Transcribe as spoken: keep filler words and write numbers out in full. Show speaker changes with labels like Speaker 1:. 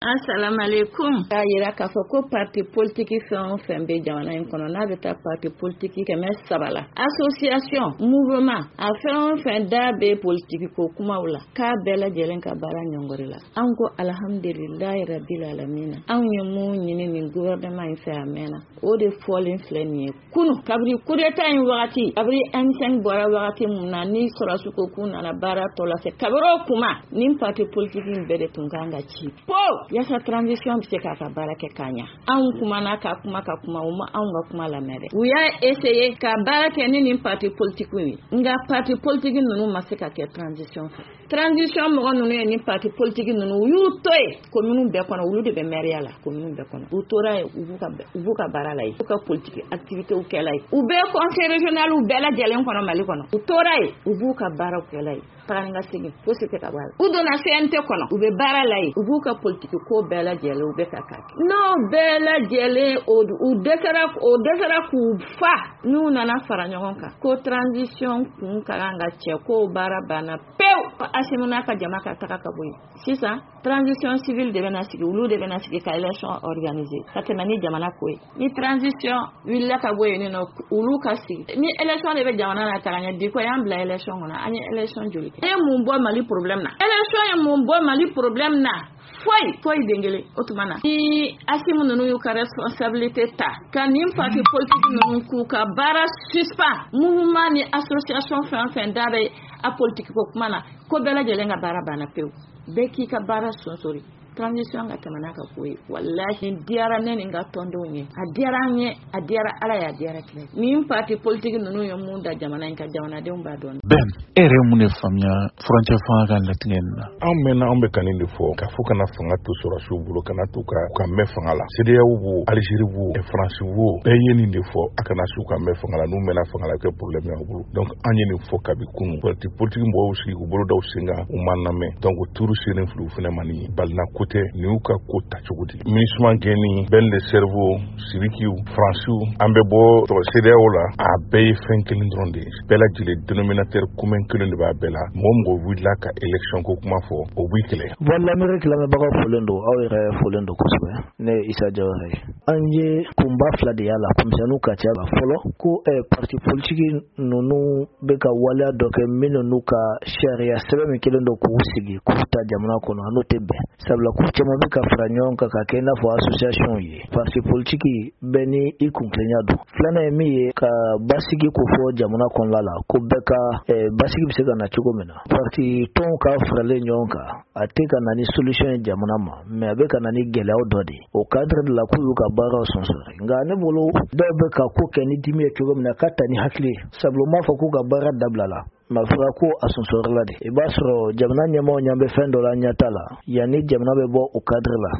Speaker 1: Assalamu alaikum. A yira k'a fɔ ko parti politique fɛn o fɛn bɛ jamana in kɔnɔ n'a bɛ taa parti politique kɛmɛ saba la association mouvement a fɛn o fɛn da bɛ politique ko kumaw la k'a bɛɛ lajɛlen ka baara ɲɔngɔri la an ko alhamdulilahi rabbil alamin anw ye mun ɲini nin gouvernement in fɛ a mɛnna o de fɔlen filɛ nin ye kunu kabiri coup d'état in wagati kabiri M cinq bɔra wagati mun na ni sɔrɔsiw ko k'u nana baara tɔ lase kabiri o kuma nin parti politique in bɛɛ de tun kan ka ci po yasa transition bɛ se k'a ka baara kɛ ka ɲa anw kumana ka kuma ka kuma o ma anw ka kuma lamɛn dɛ u y'a essayer ka baara kɛ ni nin parti politique ye nka parti politique ninnu ma se ka kɛ transition fɛ transition mɔgɔ ninnu ye nin parti politique ninnu u y'u to yen commune bɛɛ kɔnɔ olu de bɛ maire la commune bɛɛ kɔnɔ u tora yen u b'u ka u b'u ka baara la yen u ka politique activité kɛ la yen u bɛ conseil régional bɛɛ lajɛlen kɔnɔ Mali kɔnɔ u tora yen u b'u ka baaraw kɛ la yen taga ni ka segin fosi tɛ ka bɔ a la u donna C N T kɔnɔ u bɛ baara la yen u b'u ka politique ko bɛɛ lajɛlen u bɛ ka k'a kɛ n'o bɛɛ lajɛlen u dɛsɛra o dɛsɛra k'u fa n'u nana fara ɲɔgɔn kan ko transition kun ka kan ka cɛ ko baara banna pewu Asimu n'a ka jama ka taga ka bɔ yen sisan transition civile de bɛna sigi olu de bɛna sigi ka élection organiser ka tɛmɛ ni jamana ko ye ni transition wulila ka bɔ yen nɔ olu ka sigi ni élection de bɛ jamana na taga ɲɛ bi ko y'an bila élection kɔnɔ an ye élection joli kɛ e mun bɔ Mali problème na élection ye mun bɔ Mali problème na foyi foyi dengele o tuma na ni Asimu ninnu y'u ka responsabilité ta ka nin parti politique ninnu k'u ka baara suspend mouvement ni association fɛn fɛn da bɛ a politique ko kuma na ko bɛɛ lajɛlen ka baara banna pewu bɛɛ k'i ka baara sonsori transition ka tɛmɛ n'a ka ko ye wallahi diyara ne ni n ka tɔndenw ye a diyara an ye a diyara Ala ye a diyara kira nin parti politique ninnu ye mun da jamana in ka jamanadenw b'a dɔn
Speaker 2: Ben e yɛrɛ mun de faamuya furancɛ fanga ka latigɛ nin na
Speaker 3: an mɛnna an bɛ ka nin de fɔ ka fɔ kana fanga to sɔrɔsiw bolo kana to ka ka mɛn fanga la C D A O bo Algérie bo France bo bɛɛ ye nin de fɔ a kana su ka mɛn fanga la n'u mɛnna fanga la kɛ problème y'u bolo donc an ye nin fɔ kabi kunu parti politique mɔgɔw sigi u bolo daw sen kan u ma lamɛn donc turu seren fili u fɛnɛ ma ni balina côté ni u ka ko ta cogo di ministre geni ben le cerveau civique France an bɛ bɔ C D A O la a bɛɛ ye fɛn kelen dɔrɔn de bɛɛ lajɛlen dénominateur commun kelen de b'a bɛɛ la mɔgɔ mɔgɔ wulila ka élection ko kuma fɔ o b'i kɛlɛ
Speaker 4: voilà Amérique lamɛnbagaw folen don aw yɛrɛ folen don kosɛbɛ ne ye Isa Jawara ye an ye kunba fila de y'a la komisɛniw ka ca la fɔlɔ ko parti politique ninnu bɛ ka waleya dɔ kɛ minnu n'u ka sariya sɛbɛn min kelen don k'u sigi k'u ta jamana kɔnɔ n'o tɛ bɛn sabula k'u caman bɛ ka fara ɲɔgɔn kan ka kɛ i n'a fɔ association ye parti politique bɛɛ ni i kuntilenya don filanan ye min ye ka basigi ko fɔ jamana kɔnɔla la ko bɛɛ ka basigi bɛ se ka na cogo min na parti tɔnw ka faralen ɲɔgɔn kan a tɛ ka na ni solution ye jamana ma mais a bɛ ka na ni gɛlɛyaw dɔ de o cadre de la k'u y'u ka baaraw sɔnsɔrɔ nka ne bolo dɔw bɛ ka ko kɛ ni dimi ye cogo min na ka ta ni hakili sabula u m'a fɔ k'u ka baara dabila la ma fɔra ko a sɔnsɔrɔla de i b'a sɔrɔ jamana ɲɛmaaw ɲɛ bɛ fɛn dɔ la ɲɛta la yanni jamana bɛ bɔ o cadre la